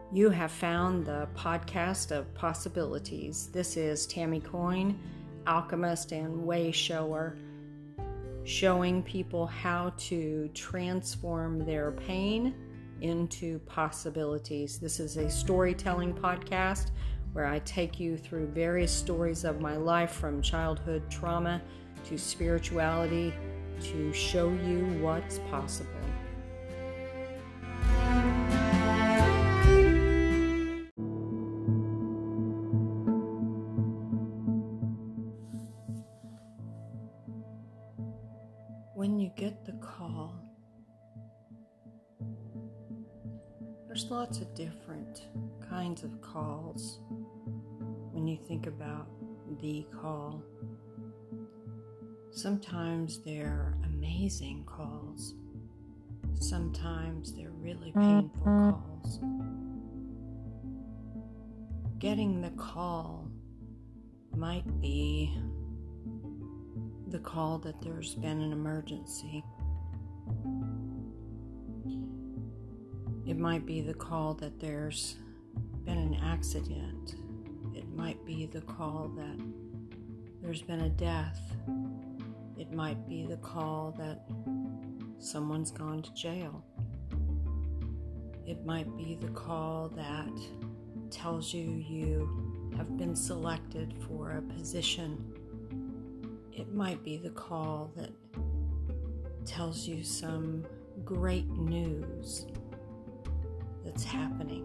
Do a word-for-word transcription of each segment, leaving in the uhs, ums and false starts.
You have found the podcast of possibilities. This is Tammy Coyne, alchemist and way shower, showing people how to transform their pain into possibilities. This is a storytelling podcast where I take you through various stories of my life, from childhood trauma to spirituality, to show you what's possible. When you get the call, there's lots of different kinds of calls when you think about the call. Sometimes they're amazing calls. Sometimes they're really painful calls. Getting the call might be the call that there's been an emergency. It might be the call that there's been an accident. It might be the call that there's been a death. It might be the call that someone's gone to jail. It might be the call that tells you you have been selected for a position. It might be the call that tells you some great news that's happening.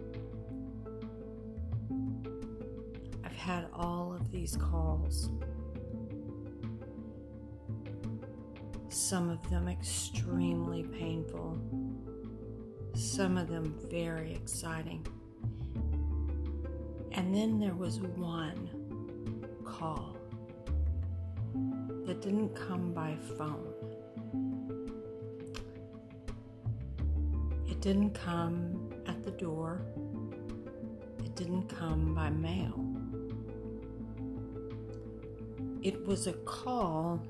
I've had all of these calls. Some of them extremely painful. Some of them very exciting. And then there was one call that didn't come by phone. It didn't come at the door. It didn't come by mail. It was a call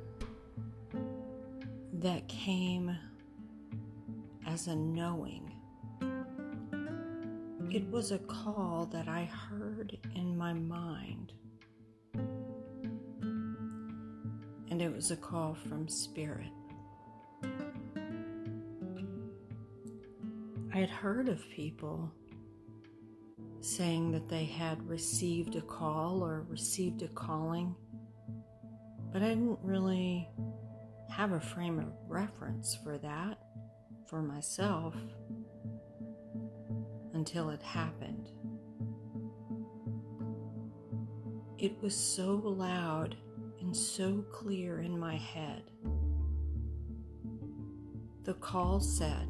that came as a knowing. It was a call that I heard in my mind. And it was a call from Spirit. I had heard of people saying that they had received a call or received a calling, but I didn't really have a frame of reference for that, for myself, until it happened. It was so loud and so clear in my head. The call said,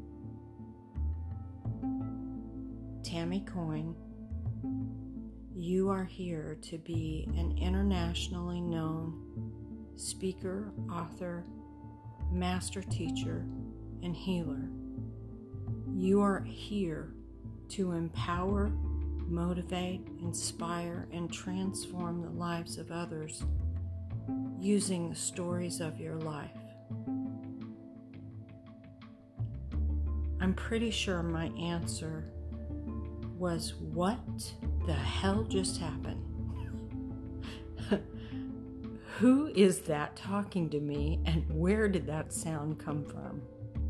Tammy Coyne, you are here to be an internationally known speaker, author, master teacher, and healer. You are here to empower, motivate, inspire, and transform the lives of others using the stories of your life. I'm pretty sure my answer was, what the hell just happened? Who is that talking to me, and where did that sound come from?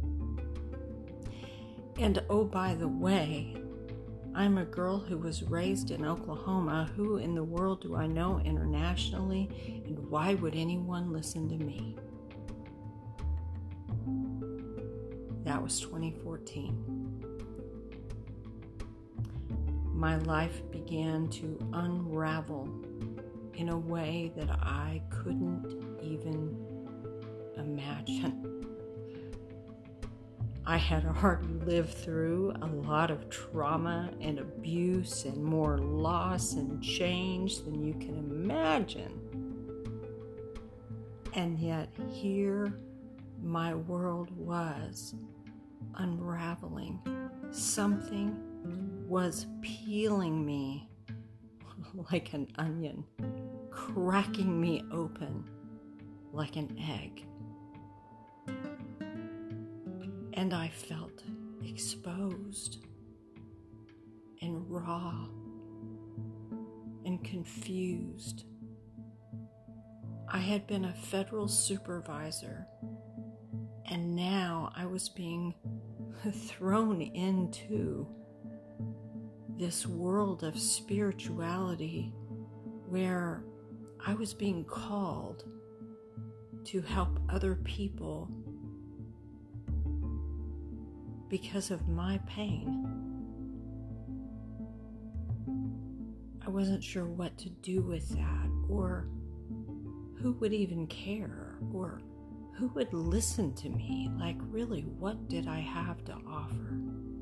And oh, by the way, I'm a girl who was raised in Oklahoma. Who in the world do I know internationally, and why would anyone listen to me? That was twenty fourteen. My life began to unravel in a way that I couldn't even imagine. I had already lived through a lot of trauma and abuse and more loss and change than you can imagine. And yet here my world was unraveling. Something was peeling me like an onion, cracking me open like an egg. And I felt exposed. and raw and confused. I had been a federal supervisor, and now I was being thrown into this world of spirituality where I was being called to help other people because of my pain. I wasn't sure what to do with that, or who would even care, or who would listen to me. Like, really, what did I have to offer?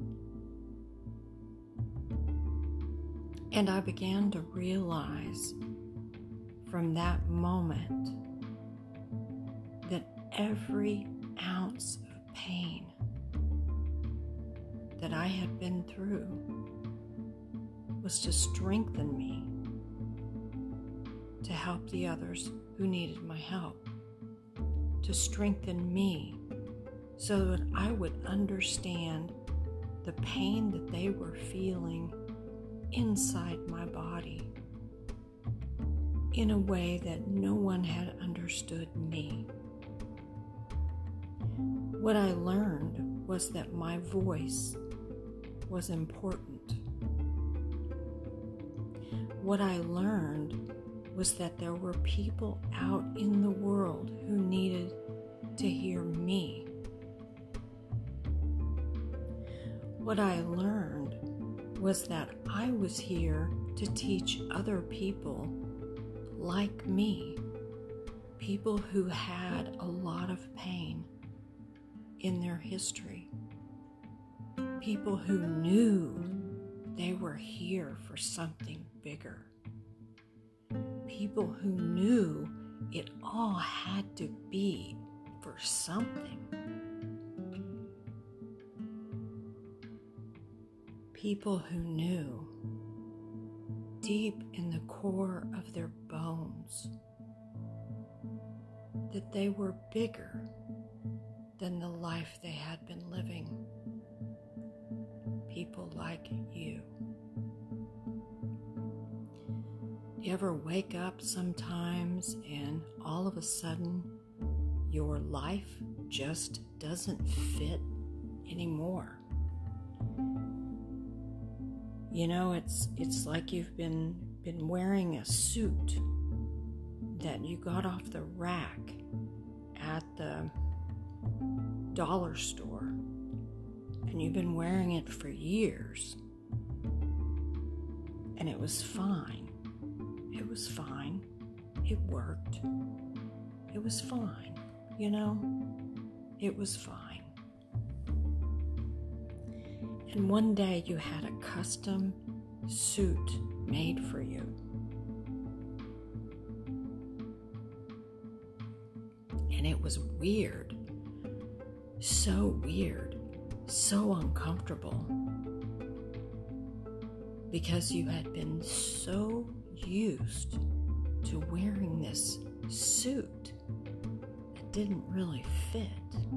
And I began to realize from that moment that every ounce of pain that I had been through was to strengthen me, to help the others who needed my help, to strengthen me so that I would understand the pain that they were feeling inside my body in a way that no one had understood me. What I learned was that my voice was important. What I learned was that there were people out in the world who needed to hear me. What I learned was that I was here to teach other people like me, people who had a lot of pain in their history, people who knew they were here for something bigger, people who knew it all had to be for something, people who knew deep in the core of their bones that they were bigger than the life they had been living. People like you. Do you ever wake up sometimes and all of a sudden your life just doesn't fit anymore? You know, it's it's like you've been been wearing a suit that you got off the rack at the dollar store, and you've been wearing it for years, and it was fine. It was fine. It worked. It was fine. You know, it was fine. And one day you had a custom suit made for you. And it was weird. So weird. So uncomfortable. Because you had been so used to wearing this suit that didn't really fit.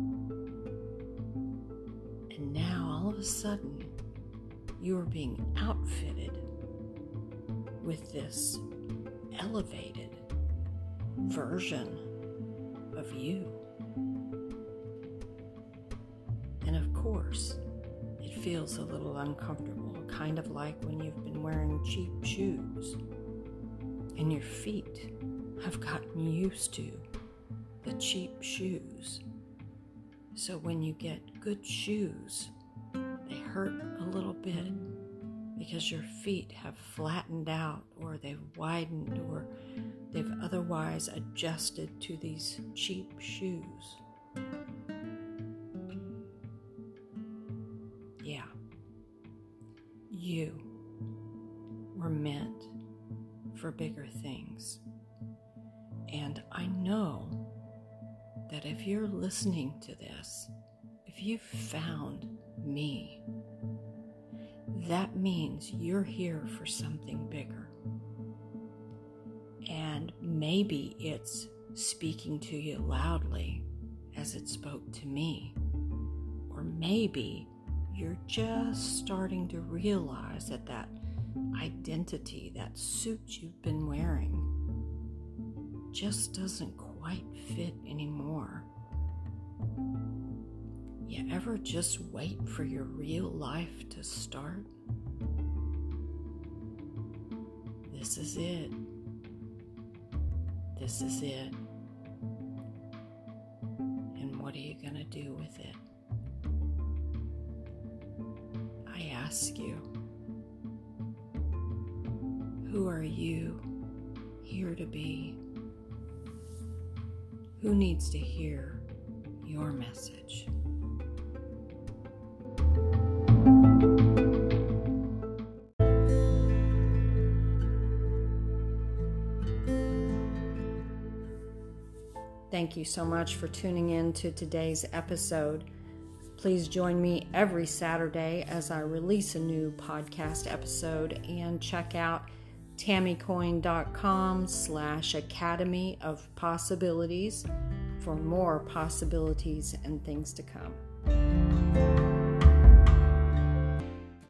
And now, all of a sudden, you are being outfitted with this elevated version of you. And of course, it feels a little uncomfortable, kind of like when you've been wearing cheap shoes and your feet have gotten used to the cheap shoes. So when you get good shoes, they hurt a little bit because your feet have flattened out, or they've widened, or they've otherwise adjusted to these cheap shoes. Yeah, you were meant for bigger things. And I know that if you're listening to this, if you've found me, that means you're here for something bigger. And maybe it's speaking to you loudly as it spoke to me. Or maybe you're just starting to realize that that identity, that suit you've been wearing, just doesn't quite fit anymore. You ever just wait for your real life to start? This is it. This is it. And what are you going to do with it? I ask you, who are you here to be? Who needs to hear your message? Thank you so much for tuning in to today's episode. Please join me every Saturday as I release a new podcast episode, and check out tammycoyne.com slash Academy of Possibilities for more possibilities and things to come.